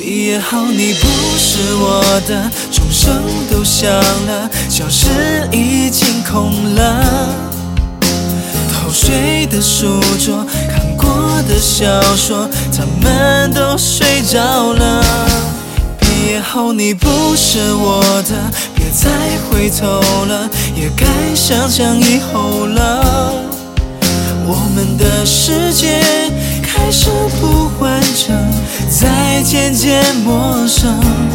毕业后你不是我的，钟声都响了，教室已经空了。偷睡的书桌，看过的小说，他们都睡着了。毕业后你不是我的，别再回头了，也该想想以后了。我们的世界开始不完整，在渐渐陌生。